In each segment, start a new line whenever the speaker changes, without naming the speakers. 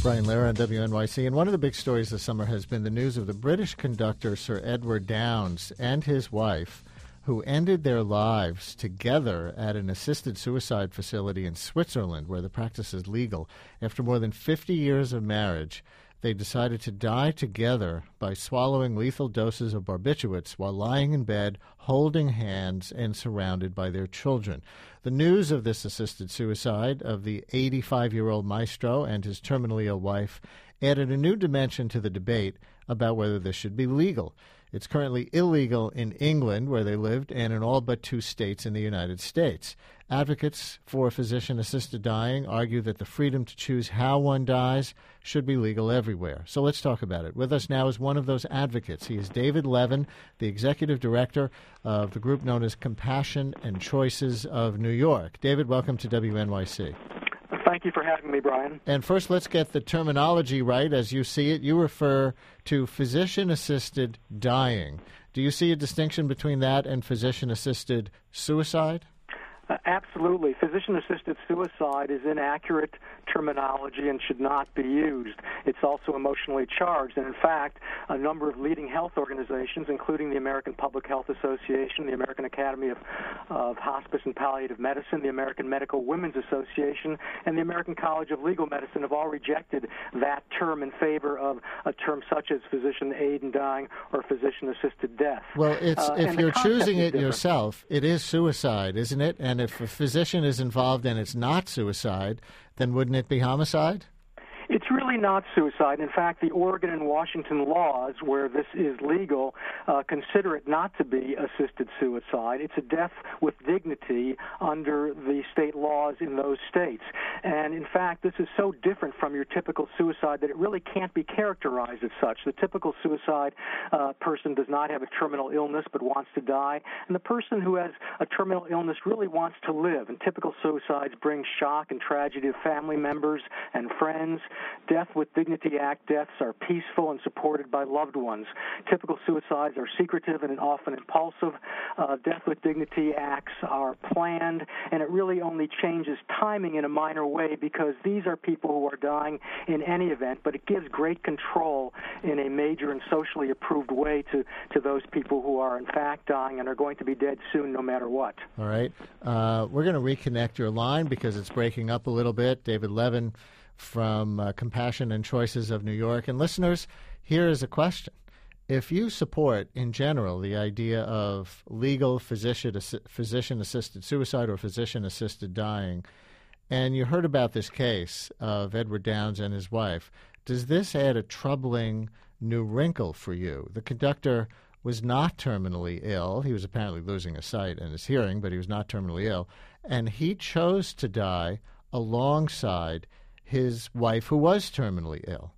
Brian Lehrer on WNYC. And one of the big stories this summer has been the news of the British conductor Sir Edward Downes and his wife, who ended their lives together at an assisted suicide facility in Switzerland, where the practice is legal. After more than 50 years of marriage, they decided to die together by swallowing lethal doses of barbiturates while lying in bed, holding hands, and surrounded by their children. The news of this assisted suicide of the 85-year-old maestro and his terminally ill wife added a new dimension to the debate about whether this should be legal. It's currently illegal in England, where they lived, and in all but 2 states in the United States. Advocates for physician-assisted dying argue that the freedom to choose how one dies should be legal everywhere. So let's talk about it. With us now is one of those advocates. He is David Levin, the executive director of the group known as Compassion and Choices of New York. David, welcome to WNYC.
Thank you for having me, Brian.
And first, let's get the terminology right as you see it. You refer to physician-assisted dying. Do you see a distinction between that and physician-assisted suicide?
Absolutely. Physician-assisted suicide is inaccurate terminology and should not be used. It's also emotionally charged. And in fact, a number of leading health organizations, including the American Public Health Association, the American Academy of Hospice and Palliative Medicine, the American Medical Women's Association, and the American College of Legal Medicine have all rejected that term in favor of a term such as physician aid in dying or physician-assisted death.
Well, if you're choosing it yourself, it is suicide, isn't it? And if a physician is involved and it's not suicide, then wouldn't it be homicide?
It's really not suicide. In fact, the Oregon and Washington laws, where this is legal, consider it not to be assisted suicide. It's a death with dignity under the state laws in those states. And in fact, this is so different from your typical suicide that it really can't be characterized as such. The typical suicide person does not have a terminal illness but wants to die. And the person who has a terminal illness really wants to live. And typical suicides bring shock and tragedy to family members and friends. Death with Dignity Act deaths are peaceful and supported by loved ones. Typical suicides are secretive and often impulsive. Death with Dignity acts are planned, and it really only changes timing in a minor way because these are people who are dying in any event, but it gives great control in a major and socially approved way to those people who are in fact dying and are going to be dead soon no matter what.
All right. We're going to reconnect your line because it's breaking up a little bit. David Levin from Compassion and Choices of New York. And listeners, here is a question. If you support, in general, the idea of legal physician-assisted suicide or physician-assisted dying, and you heard about this case of Edward Downes and his wife, does this add a troubling new wrinkle for you? The conductor was not terminally ill. He was apparently losing his sight and his hearing, but he was not terminally ill. And he chose to die alongside his wife, who was terminally ill.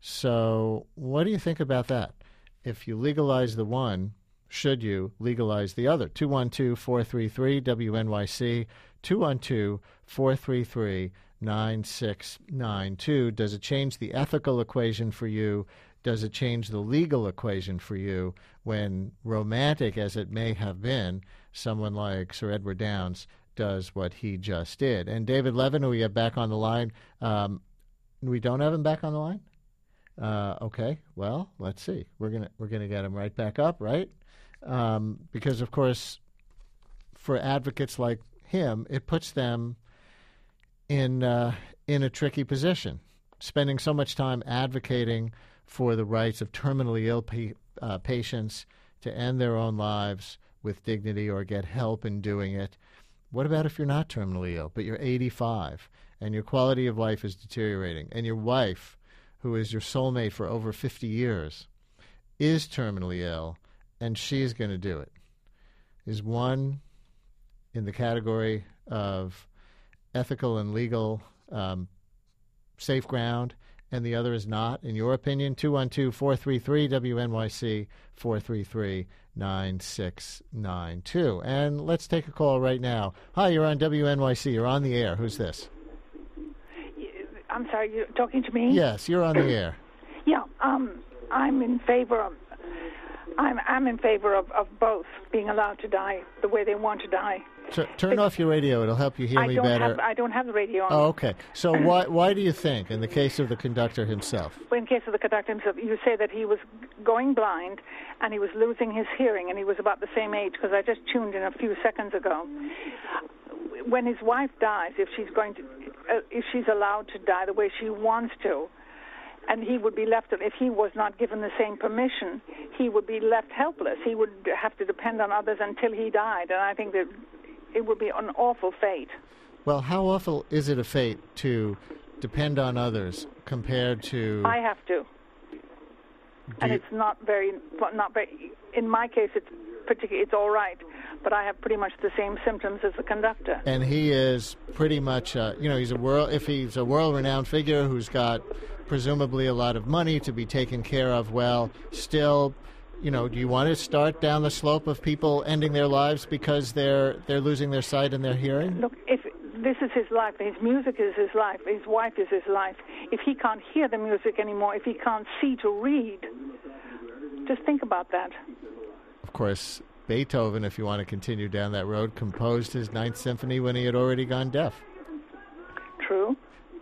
So what do you think about that? If you legalize the one, should you legalize the other? 212-433-WNYC, 212-433-9692. Does it change the ethical equation for you? Does it change the legal equation for you when, romantic as it may have been, someone like Sir Edward Downes does what he just did? And David Levin, who we have back on the line, we don't have him back on the line? Okay, well, let's see. We're gonna get him right back up, right? Because of course, for advocates like him, it puts them in a tricky position, spending so much time advocating for the rights of terminally ill patients to end their own lives with dignity or get help in doing it. What about if you're not terminally ill, but you're 85 and your quality of life is deteriorating, and your wife, who is your soulmate for over 50 years, is terminally ill, and she's going to do it? Is one in the category of ethical and legal safe ground, and the other is not, in your opinion? 212-433-WNYC, 433-9692. And let's take a call right now. Hi, you're on WNYC. You're on the air. Who's this?
I'm sorry, you're talking to me?
Yes, you're on the air.
Yeah, I'm in favor of I'm in favor of both being allowed to die the way they want to die.
Turn off your radio. It'll help you hear me better.
I don't have the radio on.
Oh, okay. So why do you think, in the case of the conductor himself?
In case of the conductor himself, you say that he was going blind and he was losing his hearing, and he was about the same age, because I just tuned in a few seconds ago. When his wife dies, if she's allowed to die the way she wants to, and he would be left, if he was not given the same permission, he would be left helpless. He would have to depend on others until he died, and I think that it would be an awful fate.
Well, how awful is it a fate to depend on others compared to...
I have to. And it's not very, in my case, it's all right, but I have pretty much the same symptoms as the conductor.
And he is pretty much, he's if he's a world-renowned figure who's got presumably a lot of money to be taken care of, well, still, do you want to start down the slope of people ending their lives because they're losing their sight and their hearing?
Look, if this is his life, his music is his life, his wife is his life. If he can't hear the music anymore, if he can't see to read, just think about that.
Of course, Beethoven, if you want to continue down that road, composed his Ninth Symphony when he had already gone deaf.
True.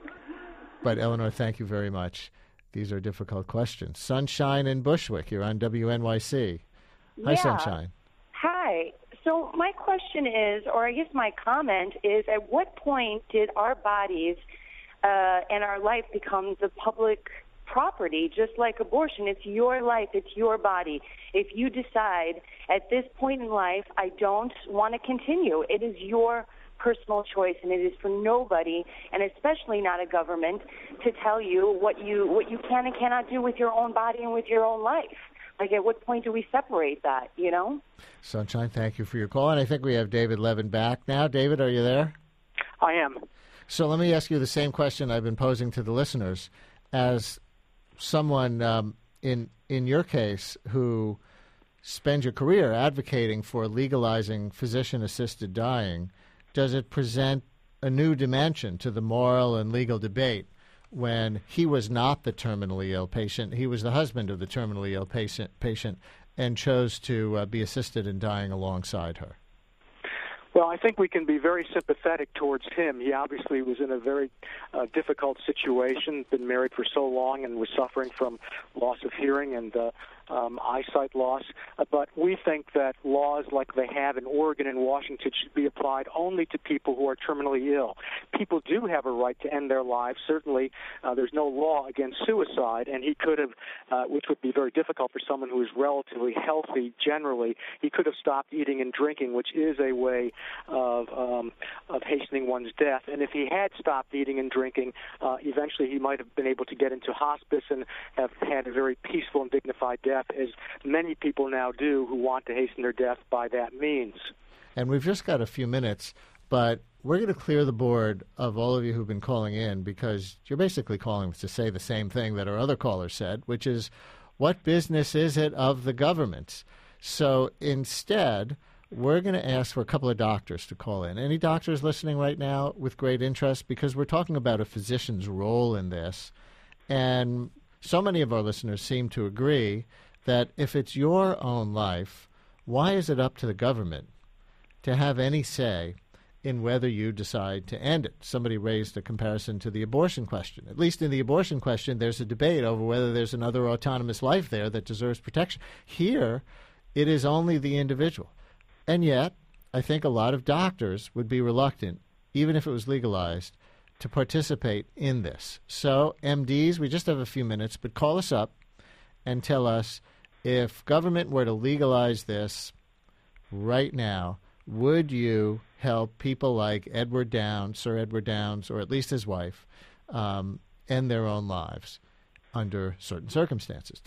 But, Eleanor, thank you very much. These are difficult questions. Sunshine in Bushwick, you're on WNYC. Hi, Sunshine.
Hi. So my question is, or I guess my comment is, at what point did our bodies and our life become the public property, just like abortion? It's your life, it's your body. If you decide at this point in life, I don't want to continue, it is your personal choice, and it is for nobody, and especially not a government, to tell you what you can and cannot do with your own body and with your own life. Like, at what point do we separate that,
Sunshine, thank you for your call, and I think we have David Levin back now. David, are you there?
I am.
So let me ask you the same question I've been posing to the listeners. As someone in your case who spends your career advocating for legalizing physician-assisted dying, does it present a new dimension to the moral and legal debate when he was not the terminally ill patient, he was the husband of the terminally ill patient and chose to be assisted in dying alongside her?
Well, I think we can be very sympathetic towards him. He obviously was in a very difficult situation, been married for so long and was suffering from loss of hearing and eyesight loss. But we think that laws like they have in Oregon and Washington should be applied only to people who are terminally ill. People do have a right to end their lives. Certainly, there's no law against suicide, and he could have, which would be very difficult for someone who is relatively healthy generally, he could have stopped eating and drinking, which is a way of hastening one's death. And if he had stopped eating and drinking, eventually he might have been able to get into hospice and have had a very peaceful and dignified death, as many people now do who want to hasten their death by that means.
And we've just got a few minutes, but we're going to clear the board of all of you who've been calling in, because you're basically calling to say the same thing that our other caller said, which is, what business is it of the government? So instead, we're going to ask for a couple of doctors to call in. Any doctors listening right now with great interest? Because we're talking about a physician's role in this. And so many of our listeners seem to agree that if it's your own life, why is it up to the government to have any say in whether you decide to end it? Somebody raised a comparison to the abortion question. At least in the abortion question, there's a debate over whether there's another autonomous life there that deserves protection. Here, it is only the individual. And yet, I think a lot of doctors would be reluctant, even if it was legalized, to participate in this. So, MDs, we just have a few minutes, but call us up and tell us, if government were to legalize this right now, would you help people like Edward Downs, Sir Edward Downs, or at least his wife, end their own lives under certain circumstances?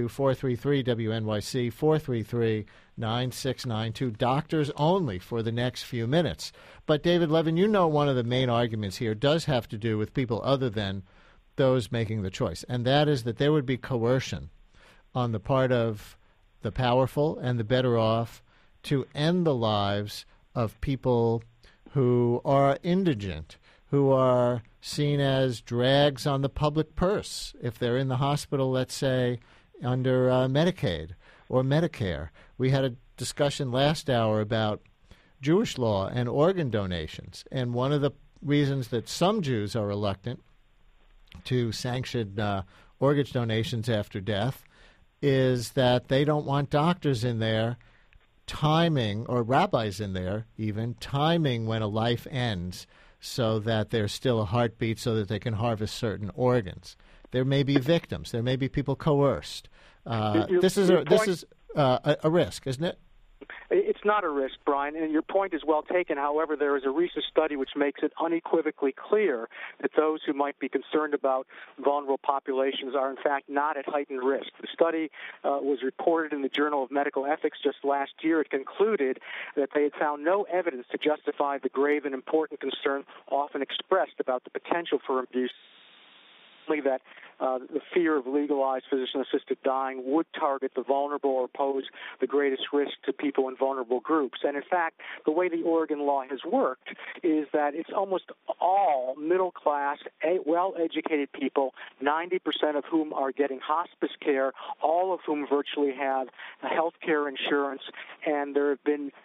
212-433-WNYC, 433-9692. Doctors only for the next few minutes. But, David Levin, you know one of the main arguments here does have to do with people other than those making the choice, and that is that there would be coercion on the part of the powerful and the better off to end the lives of people who are indigent, who are seen as drags on the public purse if they're in the hospital, let's say, under Medicaid, or Medicare. We had a discussion last hour about Jewish law and organ donations, and one of the reasons that some Jews are reluctant to sanction organ donations after death is that they don't want doctors in there timing, or rabbis in there even, timing when a life ends so that there's still a heartbeat so that they can harvest certain organs. There may be victims. There may be people coerced. This is a risk, isn't it?
It's not a risk, Brian, and your point is well taken. However, there is a recent study which makes it unequivocally clear that those who might be concerned about vulnerable populations are, in fact, not at heightened risk. The study was reported in the Journal of Medical Ethics just last year. It concluded that they had found no evidence to justify the grave and important concern often expressed about the potential for abuse. That the fear of legalized physician-assisted dying would target the vulnerable or pose the greatest risk to people in vulnerable groups. And in fact, the way the Oregon law has worked is that it's almost all middle-class, well-educated people, 90% of whom are getting hospice care, all of whom virtually have health care insurance, and there's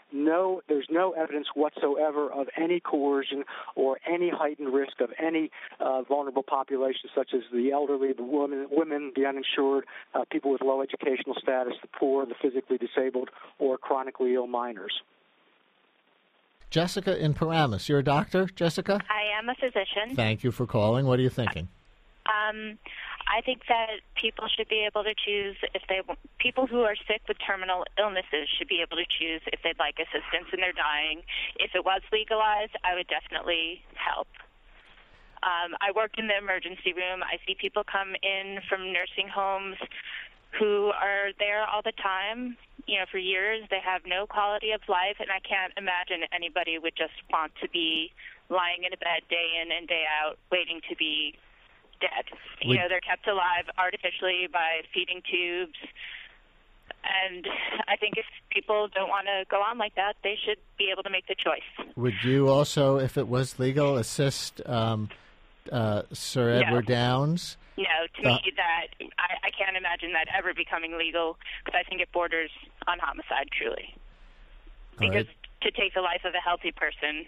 no evidence whatsoever of any coercion or any heightened risk of any vulnerable populations such as the elderly, the women, the uninsured, people with low educational status, the poor, the physically disabled, or chronically ill minors.
Jessica in Paramus. You're a doctor, Jessica?
I am a physician.
Thank you for calling. What are you thinking?
I think that people should be able to choose people who are sick with terminal illnesses should be able to choose if they'd like assistance in their dying. If it was legalized, I would definitely help. I work in the emergency room. I see people come in from nursing homes who are there all the time, for years. They have no quality of life, and I can't imagine anybody would just want to be lying in a bed day in and day out waiting to be dead. They're kept alive artificially by feeding tubes. And I think if people don't want to go on like that, they should be able to make the choice.
Would you also, if it was legal, assist Sir Edward Downs?
No, to me, that I can't imagine that ever becoming legal, because I think it borders on homicide, truly. Because to take the life of a healthy person,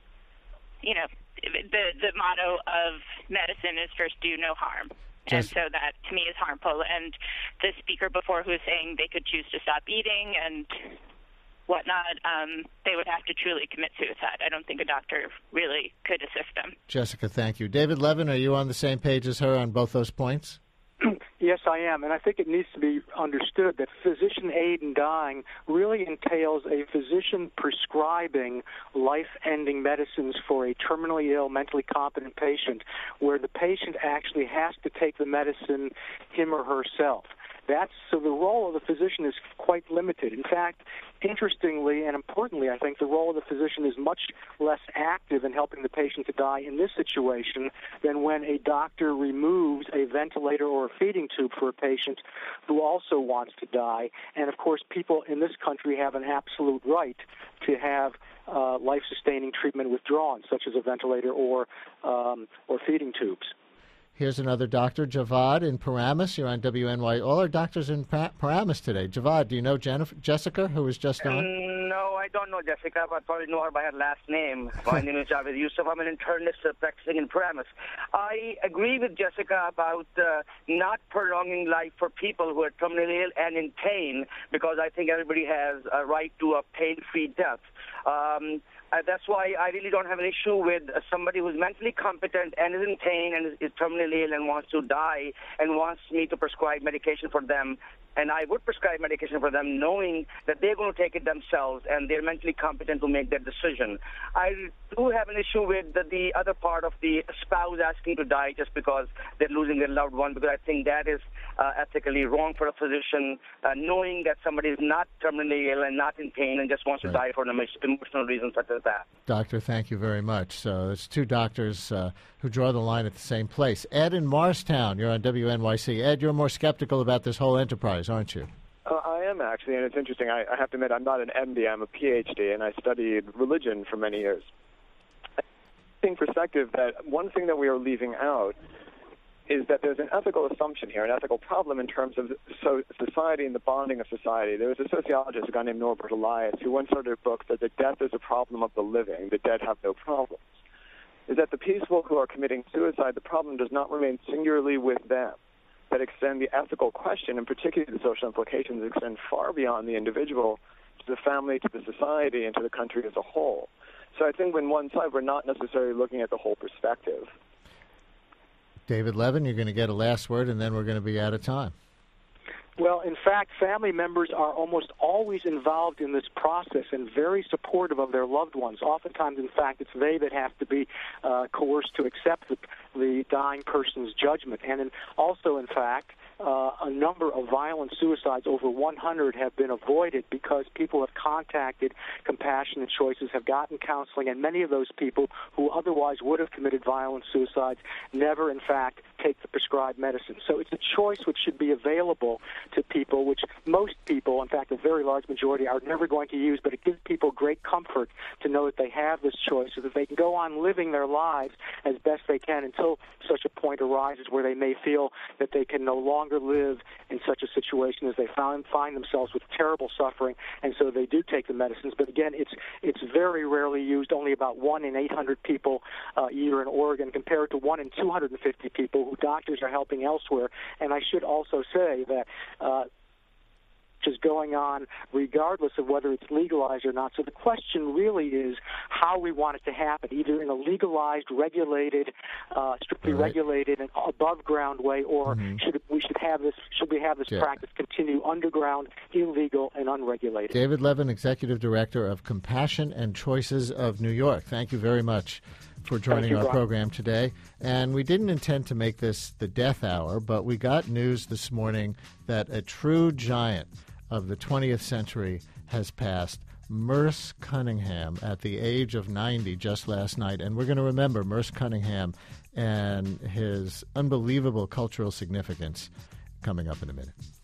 the motto of medicine is first do no harm. And so that, to me, is harmful. And the speaker before who was saying they could choose to stop eating and whatnot, they would have to truly commit suicide. I don't think a doctor really could assist them.
Jessica, thank you. David Levin, are you on the same page as her on both those points?
Yes, I am, and I think it needs to be understood that physician aid in dying really entails a physician prescribing life-ending medicines for a terminally ill, mentally competent patient, where the patient actually has to take the medicine him or herself. So the role of the physician is quite limited. In fact, interestingly and importantly, I think the role of the physician is much less active in helping the patient to die in this situation than when a doctor removes a ventilator or a feeding tube for a patient who also wants to die. And, of course, people in this country have an absolute right to have life-sustaining treatment withdrawn, such as a ventilator or feeding tubes.
Here's another doctor, Javad in Paramus. You're on WNY. All our doctors in Paramus today. Javad, do you know Jessica, who was just on?
No, I don't know Jessica, but I probably know her by her last name. My name is Javed Yusuf. I'm an internist practicing in Paramus. I agree with Jessica about not prolonging life for people who are terminally ill and in pain, because I think everybody has a right to a pain-free death. That's why I really don't have an issue with somebody who's mentally competent and is in pain and is terminally ill and wants to die and wants me to prescribe medication for them. And I would prescribe medication for them knowing that they're going to take it themselves and they're mentally competent to make that decision. I do have an issue with the other part of the spouse asking to die just because they're losing their loved one, because I think that is ethically wrong for a physician, knowing that somebody is not terminally ill and not in pain and just wants to die for an emotional reason such as that.
Doctor, thank you very much. So it's two doctors who draw the line at the same place. Ed in Morristown, you're on WNYC. Ed, you're more skeptical about this whole enterprise, aren't you?
I am, actually, and it's interesting. I have to admit, I'm not an MD, I'm a PhD, and I studied religion for many years. I think perspective that one thing that we are leaving out is that there's an ethical assumption here, an ethical problem in terms of society and the bonding of society. There was a sociologist, a guy named Norbert Elias, who once wrote a book that the death is a problem of the living, the dead have no problems. Is that the people who are committing suicide, the problem does not remain singularly with them, that extend the ethical question, and particularly the social implications, extend far beyond the individual to the family, to the society, and to the country as a whole. So I think on one side, we're not necessarily looking at the whole perspective.
David Levin, you're going to get a last word, and then we're going to be out of time.
Well, in fact, family members are almost always involved in this process and very supportive of their loved ones. Oftentimes, in fact, it's they that have to be coerced to accept the dying person's judgment. And also, in fact, a number of violent suicides, over 100, have been avoided because people have contacted Compassionate Choices, have gotten counseling, and many of those people who otherwise would have committed violent suicides never, in fact, take the prescribed medicine. So it's a choice which should be available to people, which most people, in fact, a very large majority, are never going to use, but it gives people great comfort to know that they have this choice so that they can go on living their lives as best they can until such a point arises where they may feel that they can no longer live in such a situation as they find themselves with terrible suffering, and so they do take the medicines. But again, it's very rarely used, only about 1 in 800 people a year in Oregon, compared to 1 in 250 people who doctors are helping elsewhere. And I should also say that is going on regardless of whether it's legalized or not. So the question really is how we want it to happen, either in a legalized, regulated, strictly regulated and above ground way, or should we have this practice continue underground, illegal, and unregulated.
David Levin, Executive Director of Compassion and Choices of New York. Thank you very much for joining our program today. And we didn't intend to make this the death hour, but we got news this morning that a true giant of the 20th century has passed, Merce Cunningham, at the age of 90 just last night. And we're going to remember Merce Cunningham and his unbelievable cultural significance coming up in a minute.